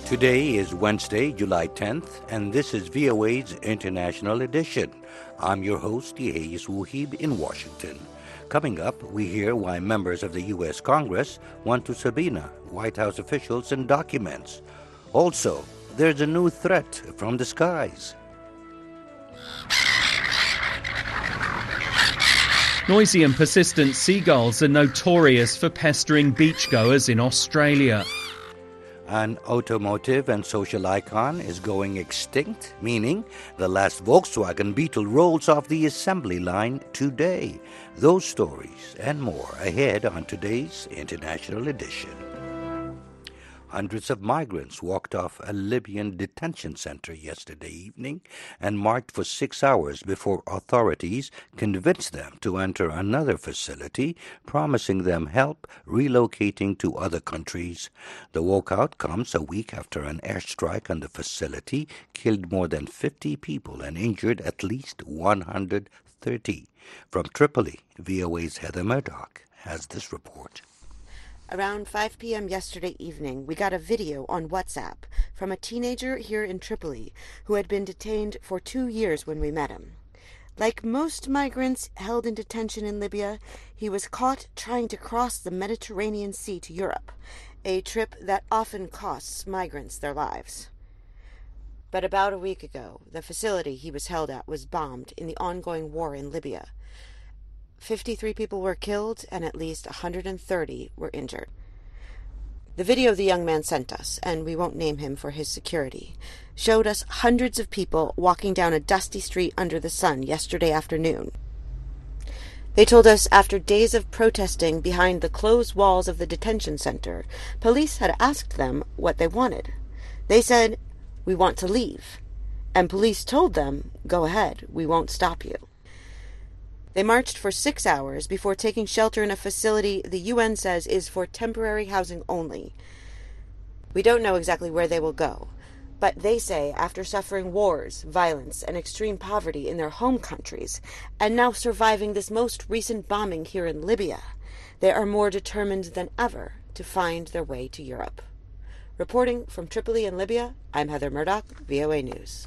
Today is Wednesday, July 10th, and this is VOA's International Edition. I'm your host, Yehiz Wuhib in Washington. Coming up, we hear why members of the U.S. Congress want to subpoena White House officials and documents. Also, there's a new threat from the skies. Noisy and persistent seagulls are notorious for pestering beachgoers in Australia. An automotive and social icon is going extinct, meaning the last Volkswagen Beetle rolls off the assembly line today. Those stories and more ahead on today's International Edition. Hundreds of migrants walked off a Libyan detention center yesterday evening and marched for 6 hours before authorities convinced them to enter another facility, promising them help relocating to other countries. The walkout comes a week after an airstrike on the facility killed more than 50 people and injured at least 130. From Tripoli, VOA's Heather Murdoch has this report. Around 5 p.m. yesterday evening, we got a video on WhatsApp from a teenager here in Tripoli who had been detained for 2 years when we met him. Like most migrants held in detention in Libya, he was caught trying to cross the Mediterranean Sea to Europe, a trip that often costs migrants their lives. But about a week ago, the facility he was held at was bombed in the ongoing war in Libya. 53 people were killed and at least 130 were injured. The video the young man sent us, and we won't name him for his security, showed us hundreds of people walking down a dusty street under the sun yesterday afternoon. They told us after days of protesting behind the closed walls of the detention center, police had asked them what they wanted. They said, "We want to leave." And police told them, "Go ahead, we won't stop you." They marched for 6 hours before taking shelter in a facility the UN says is for temporary housing only. We don't know exactly where they will go, but they say after suffering wars, violence, and extreme poverty in their home countries, and now surviving this most recent bombing here in Libya, they are more determined than ever to find their way to Europe. Reporting from Tripoli in Libya, I'm Heather Murdoch, VOA News.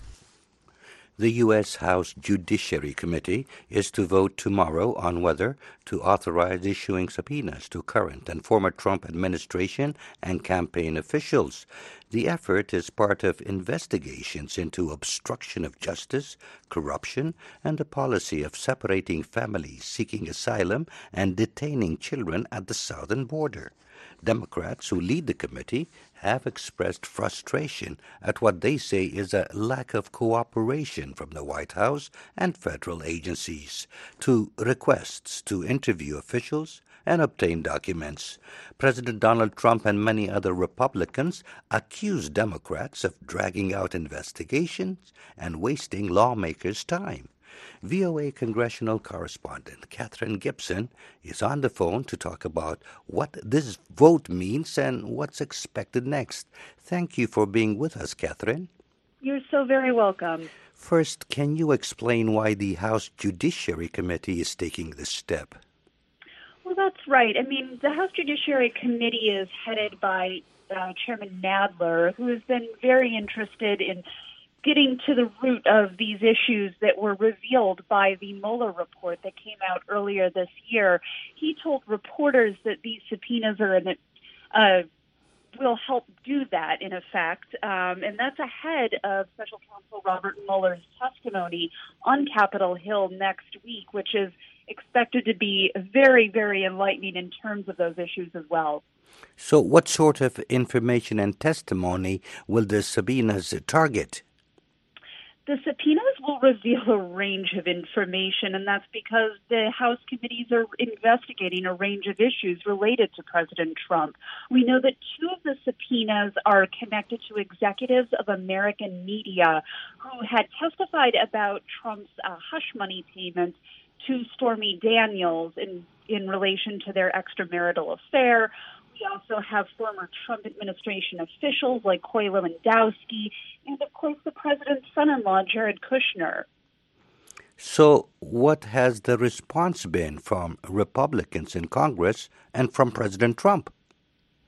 The U.S. House Judiciary Committee is to vote tomorrow on whether to authorize issuing subpoenas to current and former Trump administration and campaign officials. The effort is part of investigations into obstruction of justice, corruption, and the policy of separating families seeking asylum and detaining children at the southern border. Democrats who lead the committee have expressed frustration at what they say is a lack of cooperation from the White House and federal agencies to requests to interview officials and obtain documents. President Donald Trump and many other Republicans accuse Democrats of dragging out investigations and wasting lawmakers' time. VOA congressional correspondent Catherine Gibson is on the phone to talk about what this vote means and what's expected next. Thank you for being with us, Catherine. You're so very welcome. First, can you explain why the House Judiciary Committee is taking this step? Well, that's right. I mean, the House Judiciary Committee is headed by Chairman Nadler, who has been very interested in getting to the root of these issues that were revealed by the Mueller report that came out earlier this year. He told reporters that these subpoenas will help do that, in effect, and that's ahead of Special Counsel Robert Mueller's testimony on Capitol Hill next week, which is expected to be very, very enlightening in terms of those issues as well. So what sort of information and testimony will the subpoenas target? The subpoenas will reveal a range of information, and that's because the House committees are investigating a range of issues related to President Trump. We know that 2 of the subpoenas are connected to executives of American media who had testified about Trump's hush money payments to Stormy Daniels in relation to their extramarital affair. We also have former Trump administration officials like Coy Lewandowski and, of course, the president's son-in-law, Jared Kushner. So what has the response been from Republicans in Congress and from President Trump?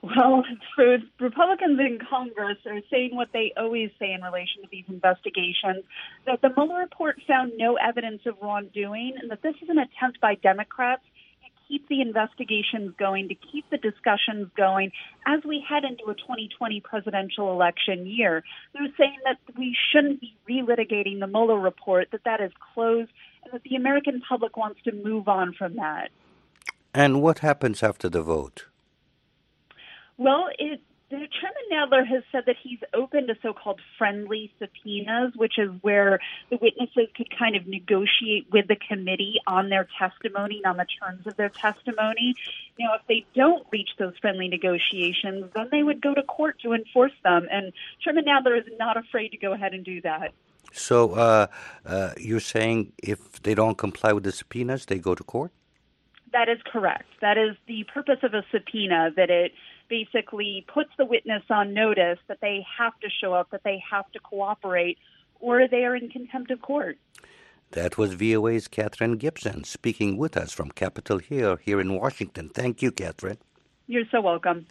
Well, for Republicans in Congress are saying what they always say in relation to these investigations, that the Mueller report found no evidence of wrongdoing and that this is an attempt by Democrats to keep the investigations going, to keep the discussions going as we head into a 2020 presidential election year. They're saying that we shouldn't be relitigating the Mueller report, that is closed, and that the American public wants to move on from that. And what happens after the vote? Well, Chairman Nadler has said that he's open to so-called friendly subpoenas, which is where the witnesses could kind of negotiate with the committee on their testimony, on the terms of their testimony. Now, if they don't reach those friendly negotiations, then they would go to court to enforce them. And Chairman Nadler is not afraid to go ahead and do that. So you're saying if they don't comply with the subpoenas, they go to court? That is correct. That is the purpose of a subpoena, that it basically puts the witness on notice that they have to show up, that they have to cooperate, or they are in contempt of court. That was VOA's Catherine Gibson speaking with us from Capitol Hill here in Washington. Thank you, Catherine. You're so welcome.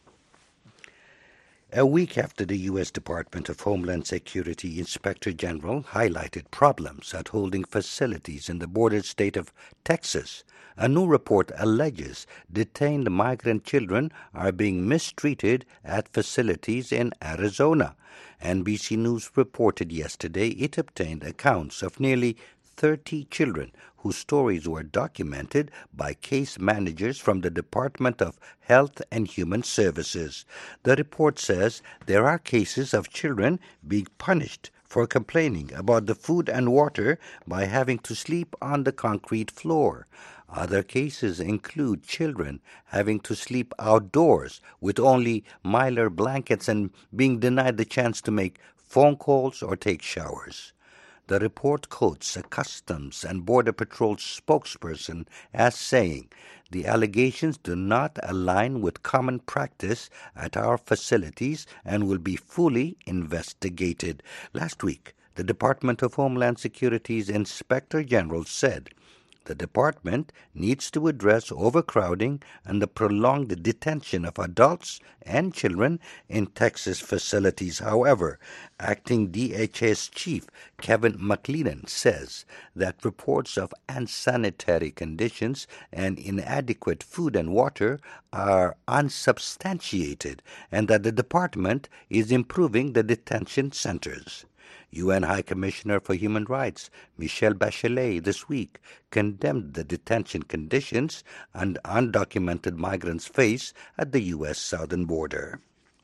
A week after the U.S. Department of Homeland Security Inspector General highlighted problems at holding facilities in the border state of Texas, a new report alleges detained migrant children are being mistreated at facilities in Arizona. NBC News reported yesterday it obtained accounts of nearly 30 children whose stories were documented by case managers from the Department of Health and Human Services. The report says there are cases of children being punished for complaining about the food and water by having to sleep on the concrete floor. Other cases include children having to sleep outdoors with only Mylar blankets and being denied the chance to make phone calls or take showers. The report quotes a Customs and Border Patrol spokesperson as saying, "The allegations do not align with common practice at our facilities and will be fully investigated." Last week, the Department of Homeland Security's Inspector General said the department needs to address overcrowding and the prolonged detention of adults and children in Texas facilities. However, acting DHS Chief Kevin McLennan says that reports of unsanitary conditions and inadequate food and water are unsubstantiated and that the department is improving the detention centers. UN High Commissioner for Human Rights Michelle Bachelet this week condemned the detention conditions and undocumented migrants face at the U.S. southern border.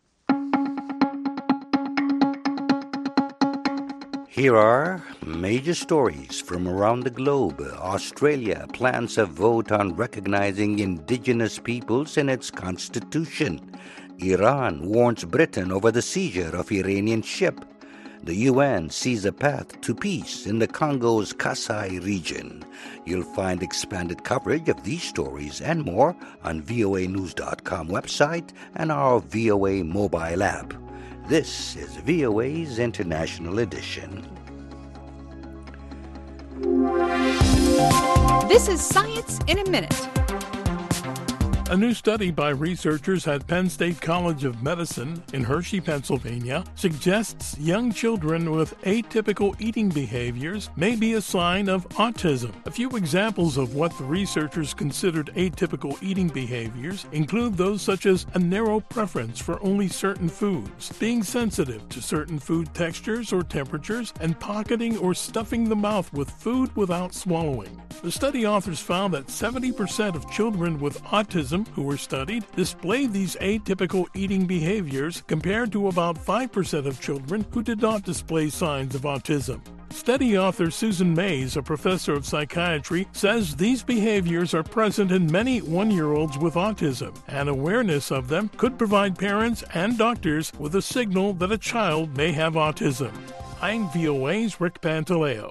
Here are major stories from around the globe. Australia plans a vote on recognizing indigenous peoples in its constitution. Iran warns Britain over the seizure of Iranian ship. The UN sees a path to peace in the Congo's Kasai region. You'll find expanded coverage of these stories and more on voanews.com website and our VOA mobile app. This is VOA's International Edition. This is Science in a Minute. A new study by researchers at Penn State College of Medicine in Hershey, Pennsylvania, suggests young children with atypical eating behaviors may be a sign of autism. A few examples of what the researchers considered atypical eating behaviors include those such as a narrow preference for only certain foods, being sensitive to certain food textures or temperatures, and pocketing or stuffing the mouth with food without swallowing. The study authors found that 70% of children with autism who were studied displayed these atypical eating behaviors compared to about 5% of children who did not display signs of autism. Study author Susan Mays, a professor of psychiatry, says these behaviors are present in many one-year-olds with autism, and awareness of them could provide parents and doctors with a signal that a child may have autism. I'm VOA's Rick Pantaleo.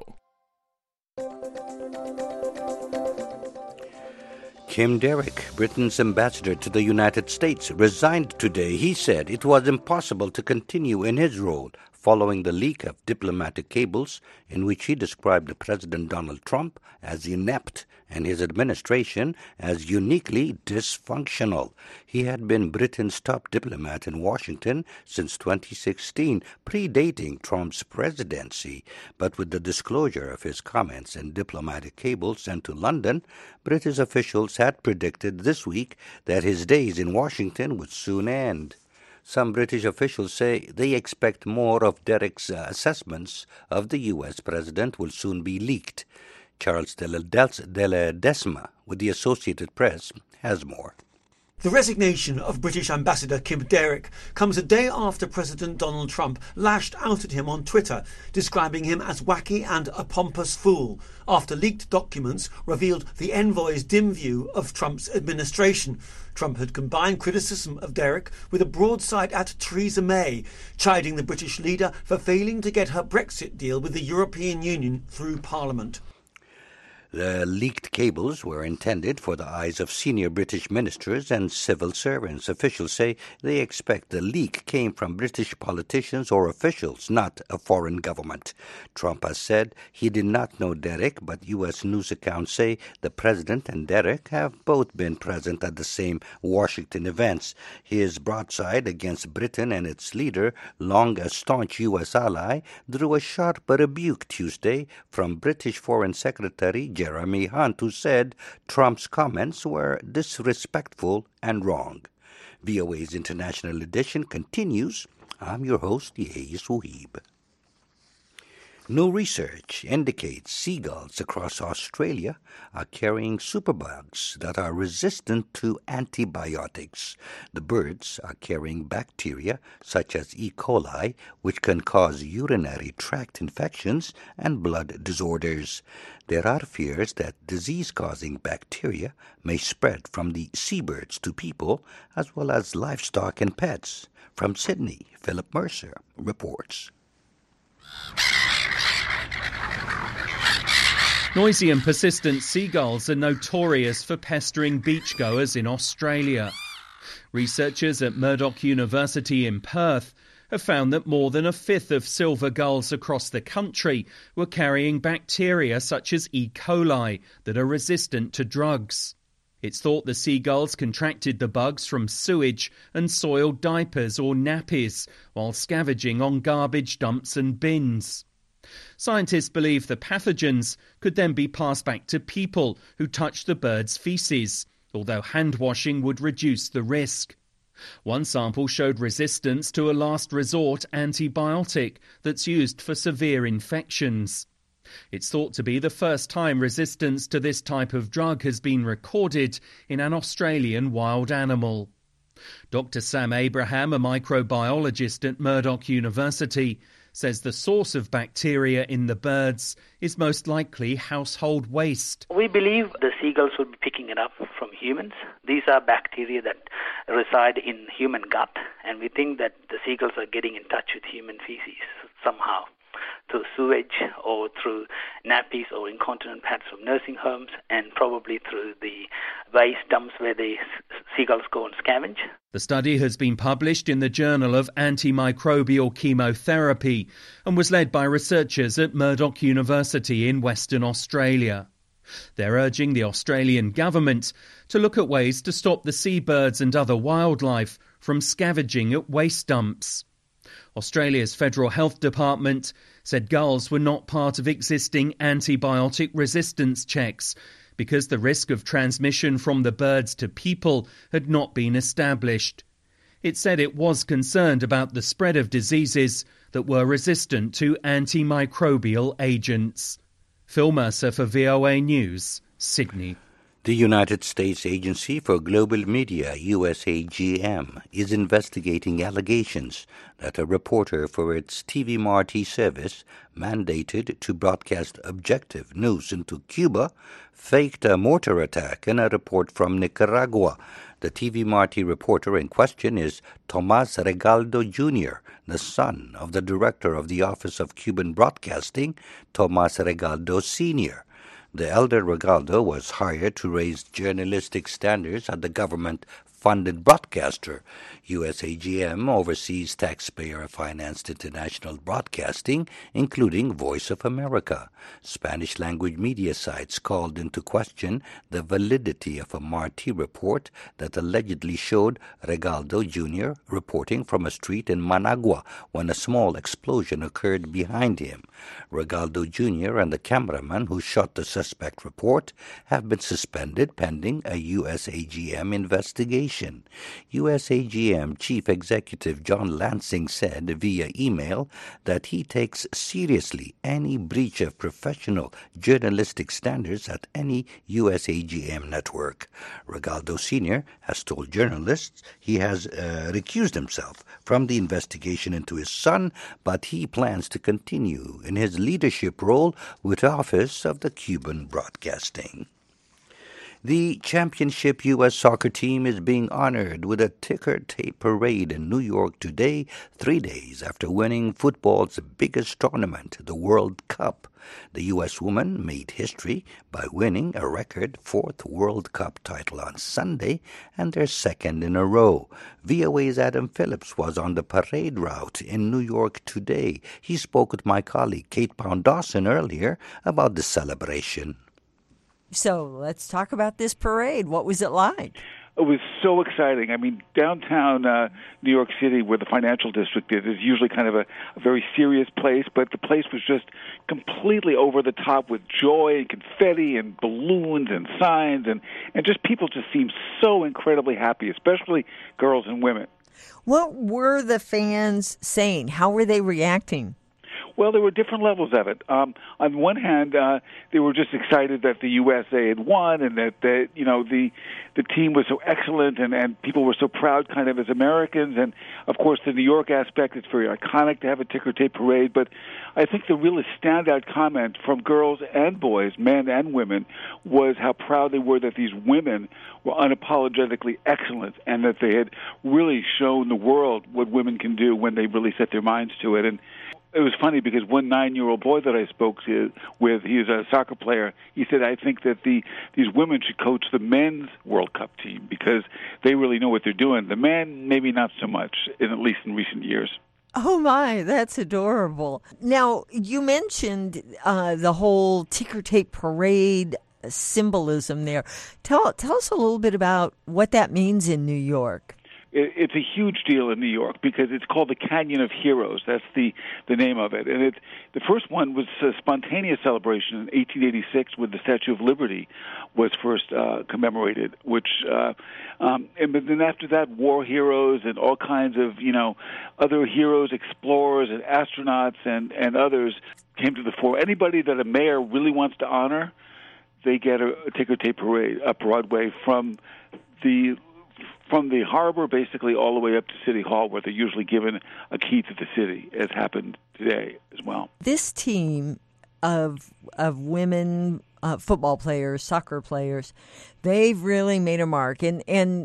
Kim Derrick, Britain's ambassador to the United States, resigned today. He said it was impossible to continue in his role following the leak of diplomatic cables in which he described President Donald Trump as inept and his administration as uniquely dysfunctional. He had been Britain's top diplomat in Washington since 2016, predating Trump's presidency. But with the disclosure of his comments in diplomatic cables sent to London, British officials had predicted this week that his days in Washington would soon end. Some British officials say they expect more of Derek's assessments of the U.S. president will soon be leaked. Charles de Ledesma with the Associated Press has more. The resignation of British Ambassador Kim Derek comes a day after President Donald Trump lashed out at him on Twitter, describing him as wacky and a pompous fool, after leaked documents revealed the envoy's dim view of Trump's administration. Trump had combined criticism of Derek with a broadside at Theresa May, chiding the British leader for failing to get her Brexit deal with the European Union through Parliament. The leaked cables were intended for the eyes of senior British ministers and civil servants. Officials say they expect the leak came from British politicians or officials, not a foreign government. Trump has said he did not know Derek, but U.S. news accounts say the president and Derek have both been present at the same Washington events. His broadside against Britain and its leader, long a staunch U.S. ally, drew a sharp rebuke Tuesday from British Foreign Secretary Jeremy Hunt, who said Trump's comments were disrespectful and wrong. VOA's International Edition continues. I'm your host, Yehi Suhib. New research indicates seagulls across Australia are carrying superbugs that are resistant to antibiotics. The birds are carrying bacteria such as E. coli, which can cause urinary tract infections and blood disorders. There are fears that disease-causing bacteria may spread from the seabirds to people as well as livestock and pets. From Sydney, Philip Mercer reports. Noisy and persistent seagulls are notorious for pestering beachgoers in Australia. Researchers at Murdoch University in Perth have found that more than a fifth of silver gulls across the country were carrying bacteria such as E. coli that are resistant to drugs. It's thought the seagulls contracted the bugs from sewage and soiled diapers or nappies while scavenging on garbage dumps and bins. Scientists believe the pathogens could then be passed back to people who touch the birds' feces, although hand-washing would reduce the risk. One sample showed resistance to a last resort antibiotic that's used for severe infections. It's thought to be the first time resistance to this type of drug has been recorded in an Australian wild animal. Dr. Sam Abraham, a microbiologist at Murdoch University, says the source of bacteria in the birds is most likely household waste. We believe the seagulls will be picking it up from humans. These are bacteria that reside in human gut, and we think that the seagulls are getting in touch with human feces somehow, through sewage or through nappies or incontinent pads from nursing homes, and probably through the waste dumps where the seagulls go and scavenge. The study has been published in the Journal of Antimicrobial Chemotherapy and was led by researchers at Murdoch University in Western Australia. They're urging the Australian government to look at ways to stop the seabirds and other wildlife from scavenging at waste dumps. Australia's Federal Health Department said gulls were not part of existing antibiotic resistance checks because the risk of transmission from the birds to people had not been established. It said it was concerned about the spread of diseases that were resistant to antimicrobial agents. Phil Mercer for VOA News, Sydney. The United States Agency for Global Media, USAGM, is investigating allegations that a reporter for its TV Marti service, mandated to broadcast objective news into Cuba, faked a mortar attack in a report from Nicaragua. The TV Marti reporter in question is Tomas Regaldo Jr., the son of the director of the Office of Cuban Broadcasting, Tomas Regaldo Sr. The elder Regaldo was hired to raise journalistic standards at the government government-funded broadcaster. USAGM oversees taxpayer-financed international broadcasting, including Voice of America. Spanish-language media sites called into question the validity of a Marti report that allegedly showed Regaldo Jr. reporting from a street in Managua when a small explosion occurred behind him. Regaldo Jr. and the cameraman who shot the suspect report have been suspended pending a USAGM investigation. USAGM Chief Executive John Lansing said via email that he takes seriously any breach of professional journalistic standards at any USAGM network. Regaldo Sr. has told journalists he has recused himself from the investigation into his son, but he plans to continue in his leadership role with the Office of the Cuban Broadcasting. The championship U.S. soccer team is being honored with a ticker tape parade in New York today, 3 days after winning football's biggest tournament, the World Cup. The U.S. women made history by winning a record 4th World Cup title on Sunday and their 2nd in a row. VOA's Adam Phillips was on the parade route in New York today. He spoke with my colleague Kate Pound-Dawson earlier about the celebration. So let's talk about this parade. What was it like? It was so exciting. I mean, downtown New York City, where the financial district is usually kind of a very serious place, but the place was just completely over the top with joy and confetti and balloons and signs, and just people just seemed so incredibly happy, especially girls and women. What were the fans saying? How were they reacting? Well, there were different levels of it. On one hand, they were just excited that the USA had won, and that the team was so excellent, and people were so proud, kind of as Americans. And of course, the New York aspect, it's very iconic to have a ticker tape parade. But I think the really standout comment from girls and boys, men and women, was how proud they were that these women were unapologetically excellent, and that they had really shown the world what women can do when they really set their minds to it. And it was funny because one 9-year-old boy that I spoke with, he's a soccer player, he said, I think that these women should coach the men's World Cup team because they really know what they're doing. The men, maybe not so much, at least in recent years. Oh, my, that's adorable. Now, you mentioned the whole ticker tape parade symbolism there. Tell us a little bit about what that means in New York. It's a huge deal in New York because it's called the Canyon of Heroes. That's the name of it. And the first one was a spontaneous celebration in 1886 when the Statue of Liberty was first commemorated, but then after that, war heroes and all kinds of, other heroes, explorers and astronauts and others came to the fore. Anybody that a mayor really wants to honor, they get a ticker tape parade up Broadway from the harbor basically all the way up to City Hall, where they're usually given a key to the city, as happened today as well. This team of women football players, soccer players, they've really made a mark. And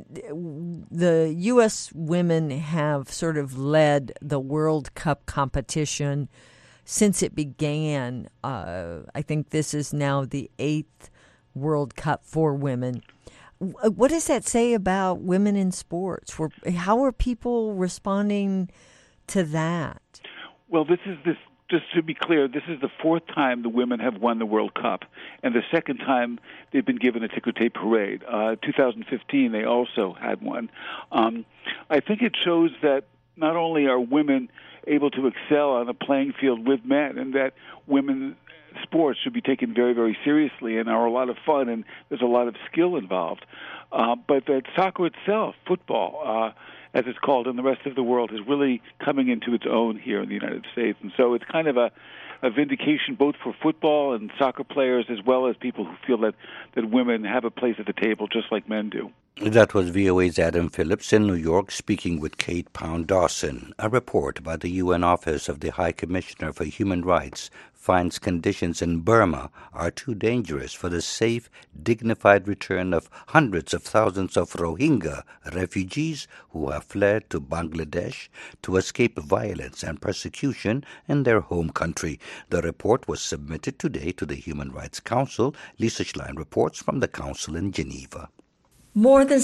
the U.S. women have sort of led the World Cup competition since it began. I think this is now the 8th World Cup for women. What does that say about women in sports? How are people responding to that? Well, just to be clear, this is the 4th time the women have won the World Cup, and the 2nd time they've been given a ticker tape parade. 2015, they also had one. I think it shows that not only are women able to excel on a playing field with men, and that women sports should be taken very, very seriously and are a lot of fun, and there's a lot of skill involved. But that soccer itself, football, as it's called in the rest of the world, is really coming into its own here in the United States. And so it's kind of a vindication both for football and soccer players as well as people who feel that women have a place at the table just like men do. That was VOA's Adam Phillips in New York speaking with Kate Pound-Dawson. A report by the UN Office of the High Commissioner for Human Rights finds conditions in Burma are too dangerous for the safe, dignified return of hundreds of thousands of Rohingya refugees who have fled to Bangladesh to escape violence and persecution in their home country. The report was submitted today to the Human Rights Council. Lisa Schlein reports from the Council in Geneva. More than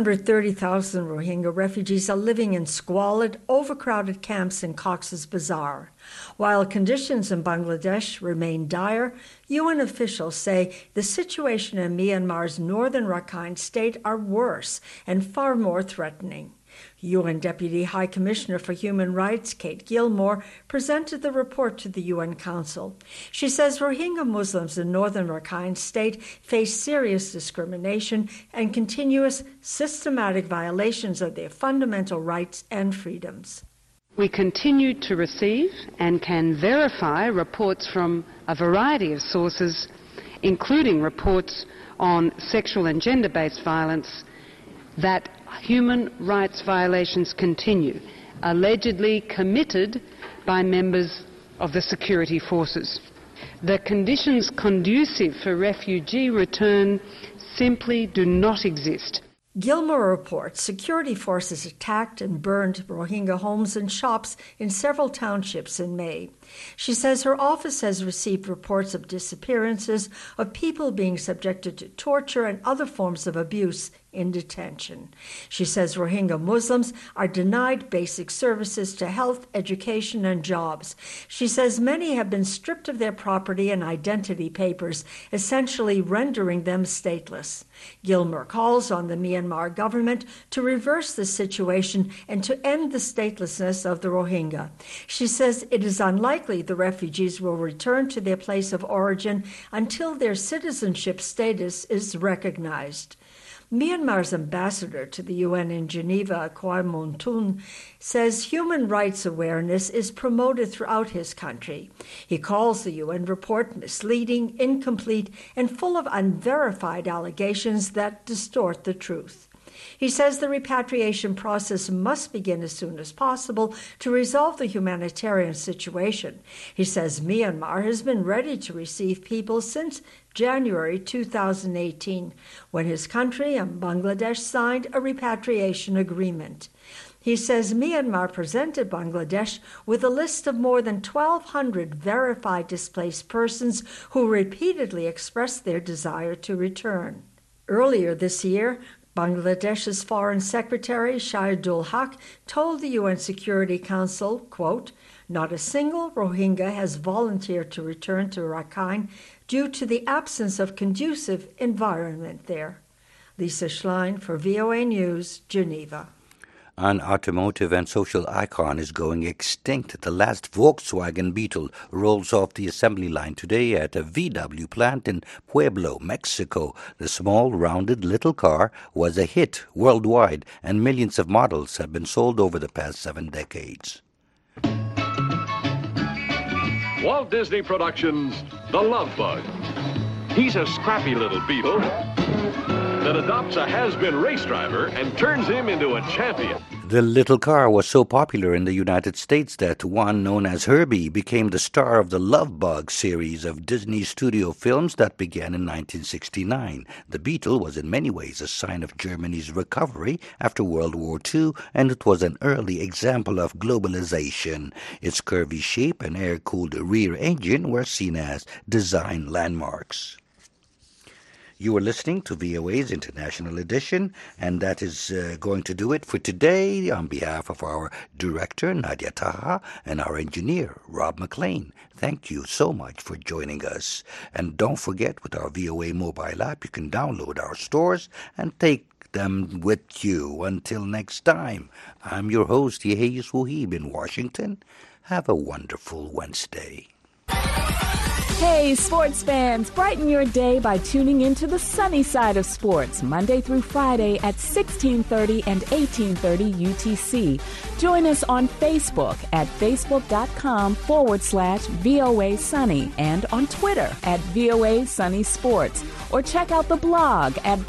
730,000 Rohingya refugees are living in squalid, overcrowded camps in Cox's Bazar. While conditions in Bangladesh remain dire, UN officials say the situation in Myanmar's northern Rakhine state are worse and far more threatening. UN Deputy High Commissioner for Human Rights, Kate Gilmore, presented the report to the UN Council. She says Rohingya Muslims in northern Rakhine State face serious discrimination and continuous systematic violations of their fundamental rights and freedoms. We continue to receive and can verify reports from a variety of sources, including reports on sexual and gender-based violence, that human rights violations continue, allegedly committed by members of the security forces. The conditions conducive for refugee return simply do not exist. Gilmore reports security forces attacked and burned Rohingya homes and shops in several townships in May. She says her office has received reports of disappearances, of people being subjected to torture and other forms of abuse in detention. She says Rohingya Muslims are denied basic services to health, education, and jobs. She says many have been stripped of their property and identity papers, essentially rendering them stateless. Gilmore calls on the Myanmar government to reverse the situation and to end the statelessness of the Rohingya. She says it is unlikely the refugees will return to their place of origin until their citizenship status is recognized. Myanmar's ambassador to the UN in Geneva, Kwai Mon Tun, says human rights awareness is promoted throughout his country. He calls the UN report misleading, incomplete, and full of unverified allegations that distort the truth. He says the repatriation process must begin as soon as possible to resolve the humanitarian situation. He says Myanmar has been ready to receive people since January 2018, when his country and Bangladesh signed a repatriation agreement. He says Myanmar presented Bangladesh with a list of more than 1,200 verified displaced persons who repeatedly expressed their desire to return. Earlier this year, Bangladesh's Foreign Secretary Shahidul Haq told the UN Security Council, quote, "Not a single Rohingya has volunteered to return to Rakhine due to the absence of conducive environment there." Lisa Schlein for VOA News, Geneva. An automotive and social icon is going extinct. The last Volkswagen Beetle rolls off the assembly line today at a VW plant in Pueblo, Mexico. The small, rounded little car was a hit worldwide, and millions of models have been sold over the past 7 decades. Walt Disney Productions' The Love Bug. He's a scrappy little beetle that adopts a has-been race driver and turns him into a champion. The little car was so popular in the United States that one known as Herbie became the star of the Love Bug series of Disney studio films that began in 1969. The Beetle was in many ways a sign of Germany's recovery after World War II, and it was an early example of globalization. Its curvy shape and air-cooled rear engine were seen as design landmarks. You are listening to VOA's International Edition, and that is going to do it for today. On behalf of our director, Nadia Taha, and our engineer, Rob McLean, thank you so much for joining us. And don't forget, with our VOA mobile app, you can download our stores and take them with you. Until next time, I'm your host, Yeheyes Wuhib in Washington. Have a wonderful Wednesday. Hey, sports fans, brighten your day by tuning into the sunny side of sports, Monday through Friday at 1630 and 1830 UTC. Join us on Facebook at facebook.com/VOA Sunny and on Twitter at VOA Sunny Sports. Or check out the blog at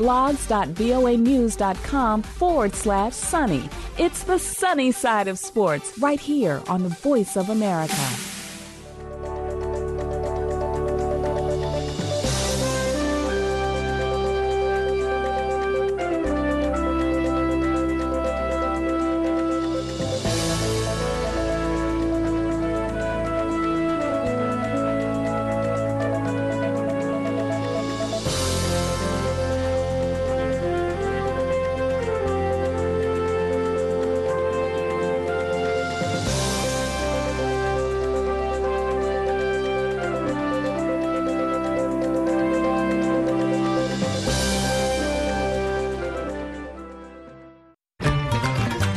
blogs.voanews.com/sunny. It's the sunny side of sports right here on the Voice of America.